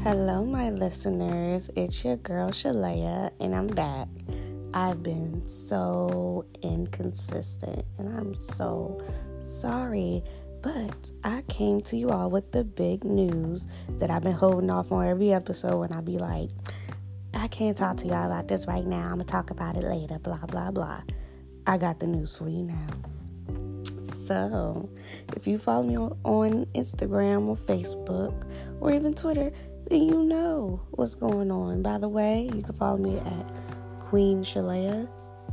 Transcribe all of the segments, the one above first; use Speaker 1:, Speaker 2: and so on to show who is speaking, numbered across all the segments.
Speaker 1: Hello, my listeners. It's your girl, Shalaya, and I'm back. I've been so inconsistent, and I'm so sorry, but I came to you all with the big news that I've been holding off on every episode, and I'll be like, I can't talk to y'all about this right now. I'm going to talk about it later, blah, blah, blah. I got the news for you now. So, if you follow me on Instagram or Facebook or even Twitter, then you know what's going on. By the way, you can follow me at Queen Shalaya,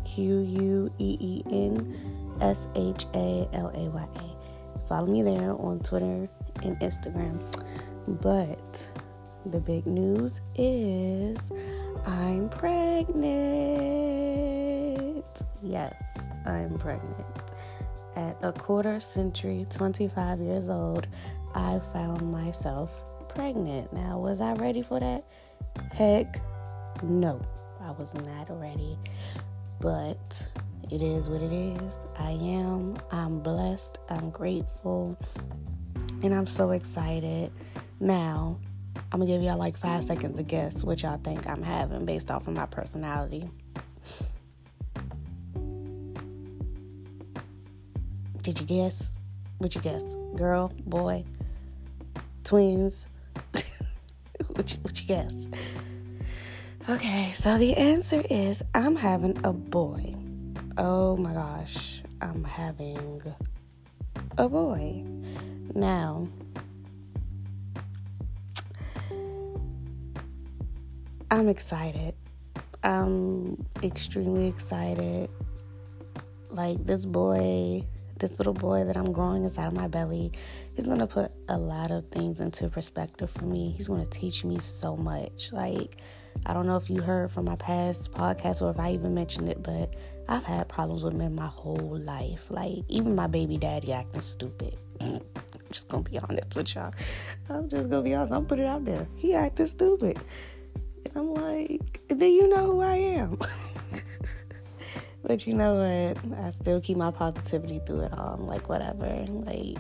Speaker 1: QueenShalaya. Follow me there on Twitter and Instagram. But the big news is I'm pregnant. Yes, I'm pregnant. At a quarter century, 25 years old, I found myself pregnant. Now, was I ready for that? Heck, no, I was not ready. But it is what it is. I'm blessed, I'm grateful, and I'm so excited. Now, I'm gonna give y'all like 5 seconds to guess what y'all think I'm having based off of my personality. Did you guess? What you guess? Girl, boy, twins? What you guess? Okay, so the answer is I'm having a boy. Oh my gosh, I'm having a boy. Now, I'm excited. I'm extremely excited. Like this little boy that I'm growing inside of my belly, he's going to put a lot of things into perspective for me. He's going to teach me so much. Like, I don't know if you heard from my past podcast or if I even mentioned it, but I've had problems with men my whole life. Like, even my baby daddy acting stupid. I'm just going to be honest with y'all. I'm just going to be honest. I'll put it out there. He acting stupid. And I'm like, do you know who I am? But you know what? I still keep my positivity through it all. I'm like, whatever. Like,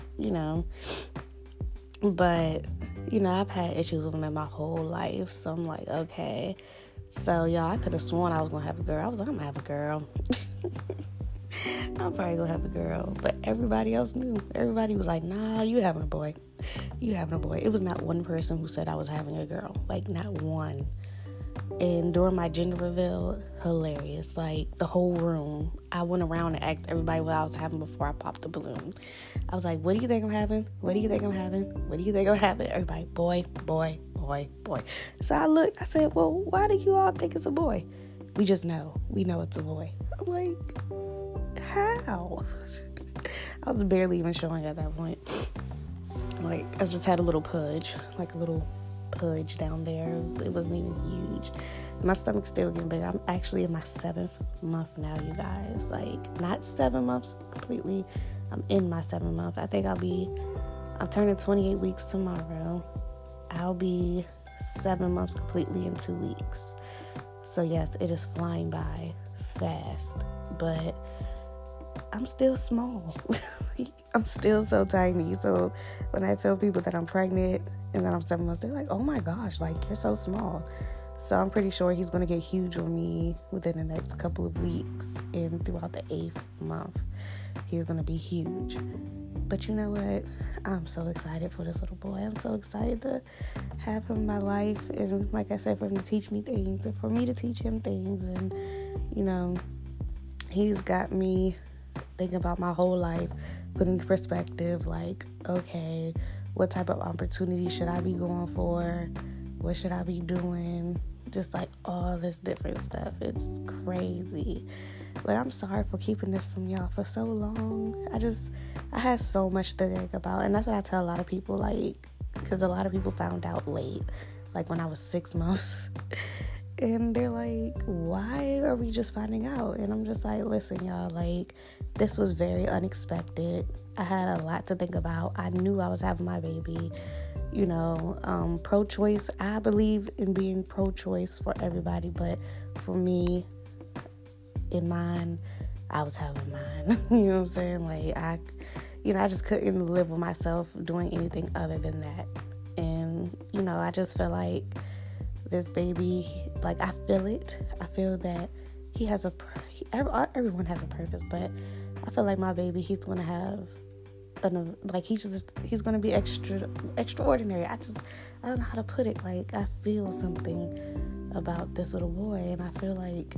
Speaker 1: But, I've had issues with men my whole life. So I'm like, okay. So, y'all, I could have sworn I was going to have a girl. I was like, I'm going to have a girl. I'm probably going to have a girl. But everybody else knew. Everybody was like, nah, you having a boy. You having a boy. It was not one person who said I was having a girl. Like, not one. And during my gender reveal, hilarious. Like, the whole room, I went around and asked everybody what I was having before I popped the balloon. I was like, what do you think I'm having? What do you think I'm having? What do you think I'm having? Everybody, boy, boy, boy, boy. So I looked, I said, well, why do you all think it's a boy? We just know. We know it's a boy. I'm like, how? I was barely even showing at that point. Like, I just had a little pudge, like a little pudge down there. It wasn't even huge. My stomach's still getting bigger. I'm actually in my 7th month now, you guys. Like, not 7 months completely. I'm in my 7th month. I think I'm turning 28 weeks tomorrow. I'll be 7 months completely in 2 weeks. So yes, it is flying by fast, but I'm still small. I'm still so tiny. So when I tell people that I'm pregnant and that I'm 7 months, they're like, oh my gosh, like, you're so small. So I'm pretty sure he's going to get huge on me within the next couple of weeks, and throughout the 8th month, he's going to be huge. But you know what? I'm so excited for this little boy. I'm so excited to have him in my life, and like I said, for him to teach me things, and for me to teach him things. And, he's got me thinking about my whole life, put into perspective, like, okay, what type of opportunity should I be going for? What should I be doing? Just like all this different stuff. It's crazy. But I'm sorry for keeping this from y'all for so long. I had so much to think about. And that's what I tell a lot of people, like, because a lot of people found out late, like when I was 6 months. And they're like, why are we just finding out? And I'm just like, listen, y'all, like, this was very unexpected. I had a lot to think about. I knew I was having my baby. Pro-choice. I believe in being pro-choice for everybody, but for me, in mine, I was having mine. You know what I'm saying? Like, I just couldn't live with myself doing anything other than that. And I just feel like this baby, like, I feel it. I feel that he has everyone has a purpose, but I feel like my baby, he's going to have, he's going to be extraordinary. I don't know how to put it. Like, I feel something about this little boy, and I feel like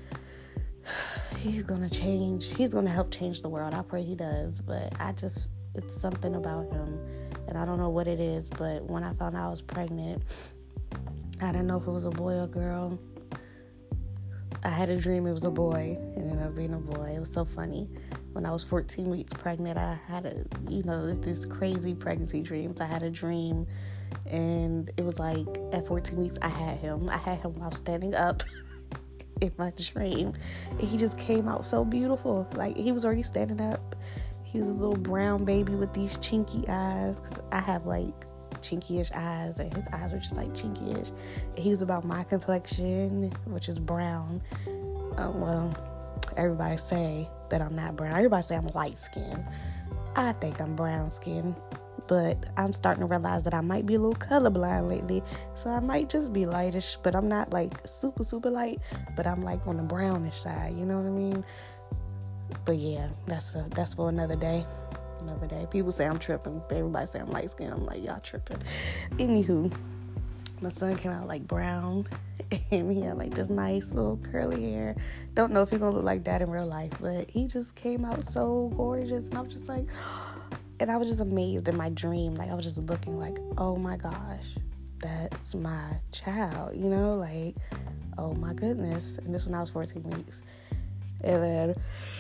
Speaker 1: he's going to help change the world. I pray he does, but it's something about him, and I don't know what it is, but when I found out I was pregnant, I didn't know if it was a boy or girl. I had a dream it was a boy. It ended up being a boy. It was so funny. When I was 14 weeks pregnant, I had these crazy pregnancy dreams. I had a dream, and it was like at 14 weeks, I had him while standing up in my dream, and he just came out so beautiful. Like, he was already standing up. He was a little brown baby with these chinky eyes, because I have like chinky-ish eyes, and his eyes were just like chinky-ish. He was about my complexion, which is brown. Well, everybody say that I'm not brown. Everybody say I'm light skinned. I think I'm brown skinned, but I'm starting to realize that I might be a little colorblind lately, so I might just be lightish, but I'm not like super super light, but I'm like on the brownish side, you know what I mean? But yeah, that's for another day. People say I'm tripping. Everybody say I'm light skinned. I'm like, y'all tripping. Anywho, my son came out like brown, and he had like this nice little curly hair. Don't know if he's gonna look like that in real life, but he just came out so gorgeous, and I was just like, and I was just amazed in my dream. Like, I was just looking like, oh my gosh, that's my child, like, oh my goodness. And this when I was 14 weeks. And then,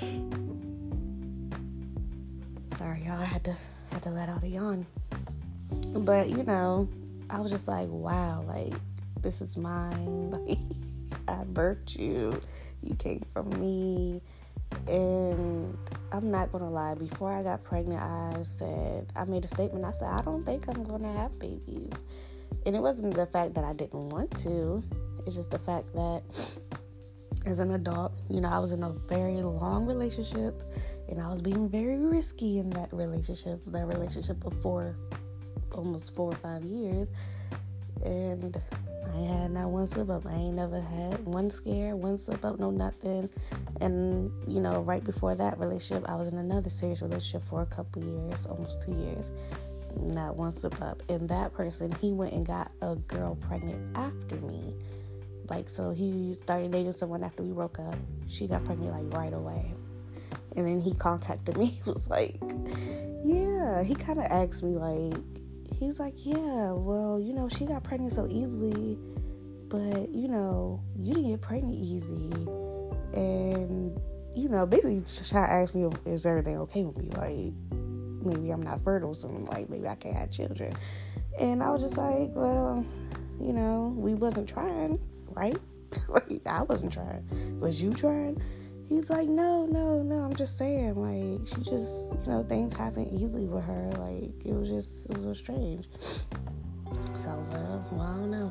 Speaker 1: sorry y'all, I had to let out a yawn. But I was just like, wow, like, this is mine. Like, I birthed you. You came from me. And I'm not gonna lie, before I got pregnant, I made a statement. I said, I don't think I'm gonna have babies. And it wasn't the fact that I didn't want to. It's just the fact that as an adult, I was in a very long relationship, and I was being very risky in that relationship of almost 4 or 5 years. And I had not one slip up. I ain't never had one scare, one slip up, no nothing. And, right before that relationship, I was in another serious relationship for a couple years, almost 2 years. Not one slip up. And that person, he went and got a girl pregnant after me. Like, so he started dating someone after we broke up. She got pregnant, like, right away. And then he contacted me. He was like, yeah. He kind of asked me, like, he was like, yeah, well, she got pregnant so easily, but, you didn't get pregnant easy. And, basically trying to ask me, is everything okay with me? Like, maybe I'm not fertile, so like, maybe I can't have children. And I was just like, well, we wasn't trying, right? Like, I wasn't trying. Was you trying? He's like, no, I'm just saying, like, she just, things happen easily with her. Like, it was so strange. So I was like, well, I don't know.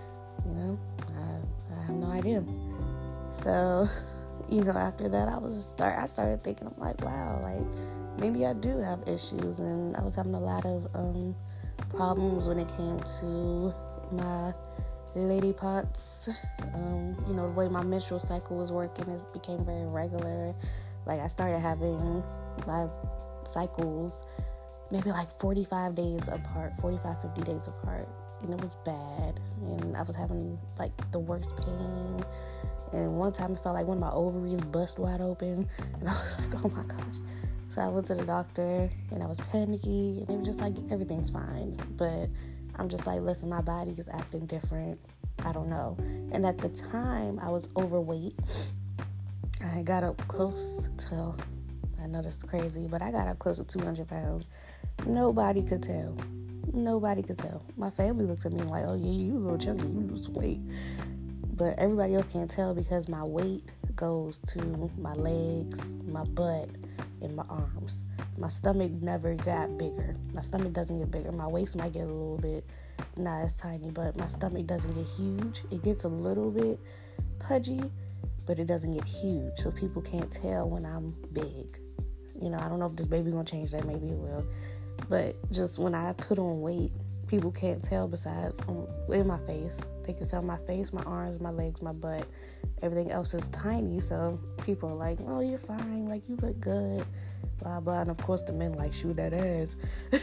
Speaker 1: I have no idea. So, after that, I started thinking, I'm like, wow, like, maybe I do have issues. And I was having a lot of problems when it came to my lady parts. The way my menstrual cycle was working, it became very irregular. Like, I started having my cycles maybe like 45 days apart, 50 days apart, and it was bad. And I was having like the worst pain, and one time it felt like one of my ovaries bust wide open, and I was like, oh my gosh. So I went to the doctor, and I was panicky, and they were just like, everything's fine. But I'm just like, listen, my body is acting different. I don't know. And at the time, I was overweight. I got up close to, I know this is crazy, but I got up close to 200 pounds. Nobody could tell. My family looked at me like, oh yeah, you a little chunky, you lose weight. But everybody else can't tell because my weight goes to my legs, my butt, and my arms. My stomach never got bigger. My stomach doesn't get bigger. My waist might get a little bit, not as tiny, but my stomach doesn't get huge. It gets a little bit pudgy, but it doesn't get huge. So people can't tell when I'm big. I don't know if this baby gonna change that. Maybe it will. But just when I put on weight, people can't tell besides in my face. They can tell my face, my arms, my legs, my butt. Everything else is tiny, so people are like, oh, you're fine, like, you look good, blah, blah. And of course, the men like, shoot that ass.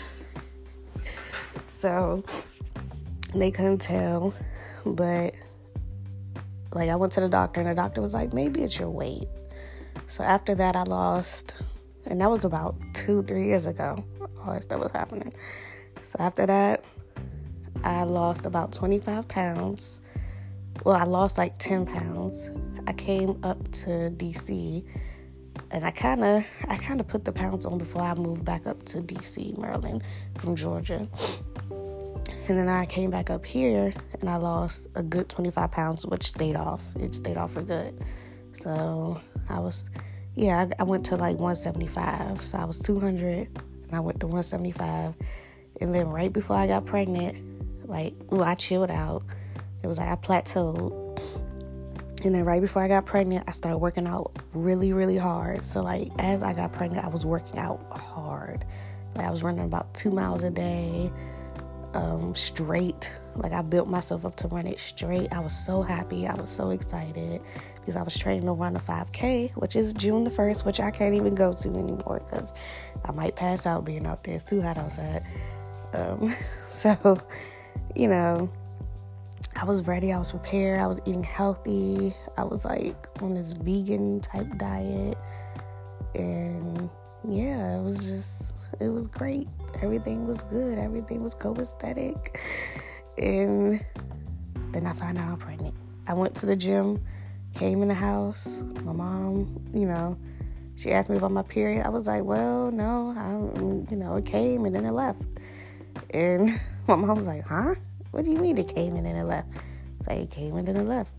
Speaker 1: So, they couldn't tell, but, like, I went to the doctor, and the doctor was like, maybe it's your weight. So, after that, I lost, and that was about 2-3 years ago, all that stuff was happening. So, after that, I lost about 25 pounds. Well, I lost like 10 pounds. I came up to D.C., and I kind of put the pounds on before I moved back up to D.C., Maryland, from Georgia. And then I came back up here, and I lost a good 25 pounds, which stayed off. It stayed off for good. So I went to like 175. So I was 200, and I went to 175. And then right before I got pregnant, I chilled out. It was like I plateaued. And then right before I got pregnant, I started working out really, really hard. So, like, as I got pregnant, I was working out hard. Like, I was running about 2 miles a day, straight. Like, I built myself up to run it straight. I was so happy. I was so excited because I was training to run a 5K, which is June the 1st, which I can't even go to anymore because I might pass out being out there. It's too hot outside. So, you know, I was ready. I was prepared. I was eating healthy. I was like on this vegan type diet. And yeah, it was great. Everything was good. Everything was copacetic. And then I found out I'm pregnant. I went to the gym, came in the house. My mom, she asked me about my period. I was like, well, no, it came and then it left. And my mom was like, huh? What do you mean it came in and it left? It's like, it came in and it left.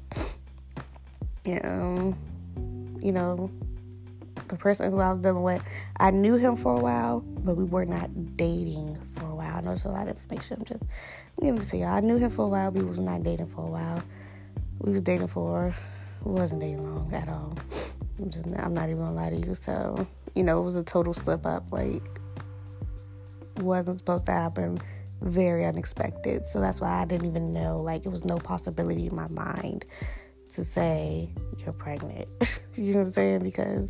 Speaker 1: And, the person who I was dealing with, I knew him for a while, but we were not dating for a while. I know there's a lot of information. I'm just giving it to y'all. I knew him for a while, but we was not dating for a while. We wasn't dating long at all. I'm not even gonna lie to you. So, it was a total slip up. Like, wasn't supposed to happen. Very unexpected. So that's why I didn't even know, like, it was no possibility in my mind to say you're pregnant. You know what I'm saying? Because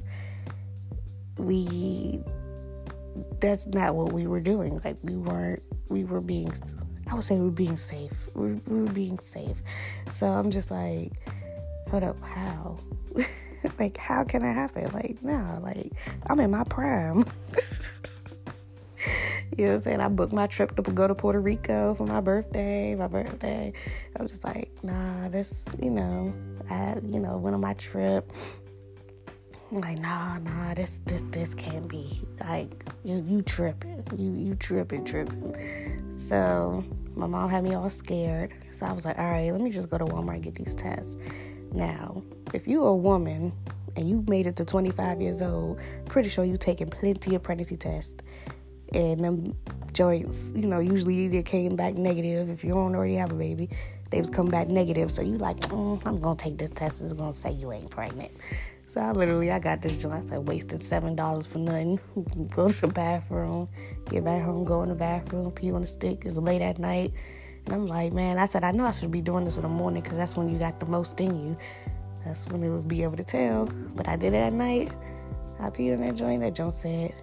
Speaker 1: that's not what we were doing. Like, we were being safe. We were being safe. So I'm just like, hold up, how? Like, how can that happen? Like, no, like, I'm in my prime. You know what I'm saying? I booked my trip to go to Puerto Rico for my birthday. I was just like, nah, this, I went on my trip. I'm like, nah, this can't be. Like, you tripping. You tripping. So, my mom had me all scared. So, I was like, all right, let me just go to Walmart and get these tests. Now, if you're a woman and you made it to 25 years old, pretty sure you taking plenty of pregnancy tests. And them joints, usually either came back negative. If you don't already have a baby, they was come back negative. So you like, I'm going to take this test. It's going to say you ain't pregnant. So I got this joint. I wasted $7 for nothing. Go to the bathroom, get back home, go in the bathroom, pee on the stick. It's late at night. And I'm like, man, I know I should be doing this in the morning because that's when you got the most in you. That's when it'll be able to tell. But I did it at night. I peed on that joint. That joint said,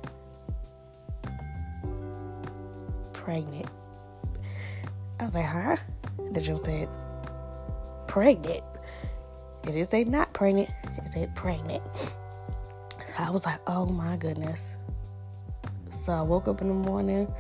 Speaker 1: pregnant. I was like, huh? The joke said, pregnant. It didn't say not pregnant. It said pregnant. So I was like, oh my goodness. So I woke up in the morning.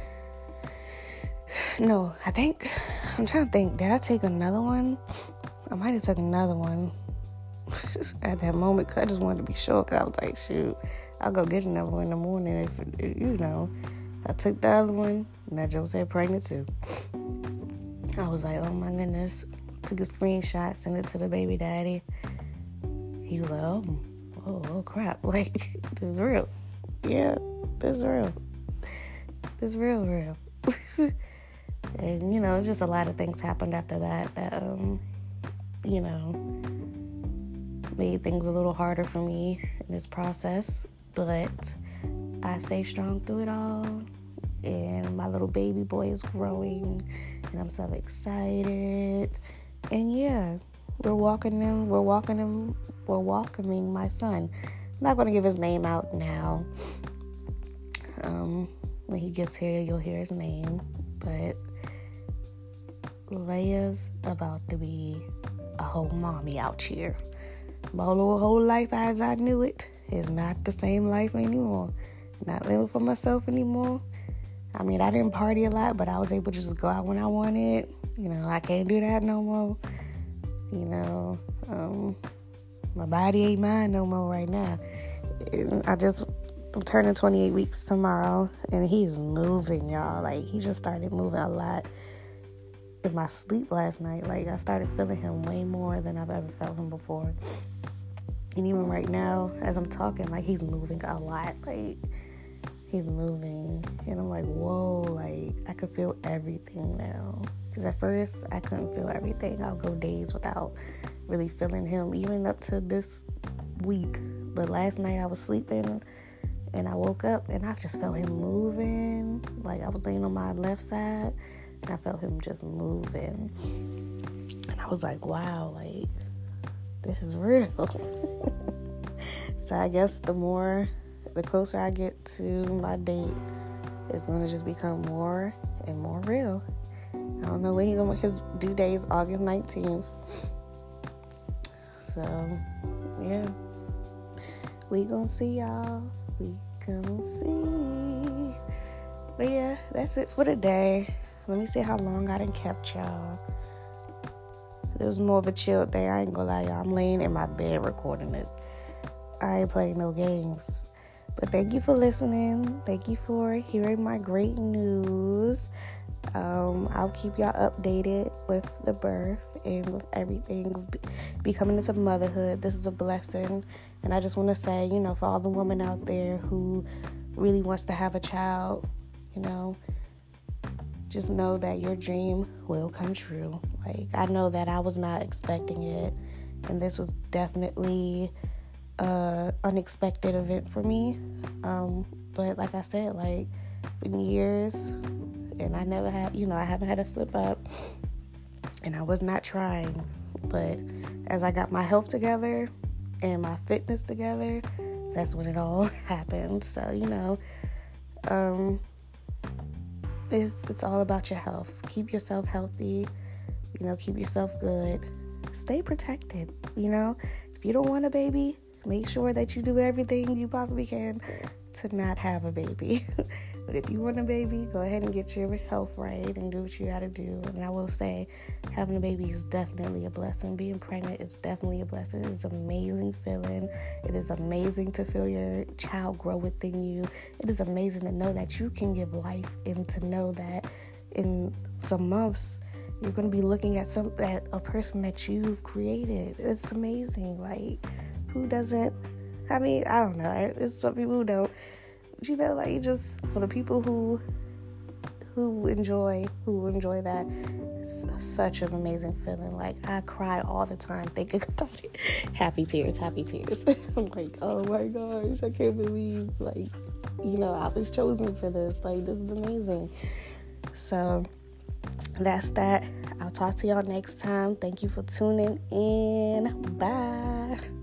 Speaker 1: No, I'm trying to think. Did I take another one? I might have taken another one at that moment because I just wanted to be sure. Because I was like, shoot, I'll go get another one in the morning if. I took the other one, and that joke said pregnant too. I was like, oh my goodness. Took a screenshot, sent it to the baby daddy. He was like, oh crap. Like, this is real. Yeah, this is real. This is real. And, it's just a lot of things happened after that made things a little harder for me in this process. But I stayed strong through it all, and my little baby boy is growing, and I'm so excited. And yeah, we're welcoming my son. I'm not going to give his name out now. When he gets here, you'll hear his name. But Leia's about to be a whole mommy out here. My whole life as I knew it is not the same life anymore. Not living for myself anymore. I mean, I didn't party a lot, but I was able to just go out when I wanted. I can't do that no more. My body ain't mine no more right now. And I'm turning 28 weeks tomorrow, and he's moving, y'all. Like, he just started moving a lot in my sleep last night. Like, I started feeling him way more than I've ever felt him before. And even right now, as I'm talking, like, he's moving a lot. Like, he's moving. And I'm like, whoa, like, I could feel everything now. Because at first, I couldn't feel everything. I'll go days without really feeling him, even up to this week. But last night, I was sleeping, and I woke up, and I just felt him moving. Like, I was laying on my left side, and I felt him just moving. And I was like, wow, like, this is real. So I guess the closer I get to my date, it's going to just become more and more real. I don't know when his due date is August 19th. So, yeah. We gonna see, y'all. We gonna see. But yeah, that's it for today. Let me see how long I done kept y'all. It was more of a chill day. I ain't gonna lie, y'all. I'm laying in my bed recording it. I ain't playing no games. But thank you for listening. Thank you for hearing my great news. I'll keep y'all updated with the birth and with everything becoming into motherhood. This is a blessing. And I just want to say, for all the women out there who really wants to have a child, just know that your dream will come true. Like, I know that I was not expecting it, and this was definitely an unexpected event for me. But like I said, like, been years, and I never had, I haven't had a slip up, and I was not trying. But as I got my health together and my fitness together, that's when it all happened. So, it's all about your health. Keep yourself healthy, keep yourself good. Stay protected, If you don't want a baby, make sure that you do everything you possibly can to not have a baby. But if you want a baby, go ahead and get your health right and do what you gotta do. And I will say, having a baby is definitely a blessing. Being pregnant is definitely a blessing. It's an amazing feeling. It is amazing to feel your child grow within you. It is amazing to know that you can give life, and to know that in some months you're going to be looking at a person that you've created. It's amazing. Like, who doesn't? I mean, I don't know. It's some people who don't. Like, just for the people who enjoy that, it's such an amazing feeling. Like, I cry all the time thinking about it. Happy tears. I'm like, oh my gosh, I can't believe, like, I was chosen for this. Like, this is amazing. So that's that. I'll talk to y'all next time. Thank you for tuning in. Bye.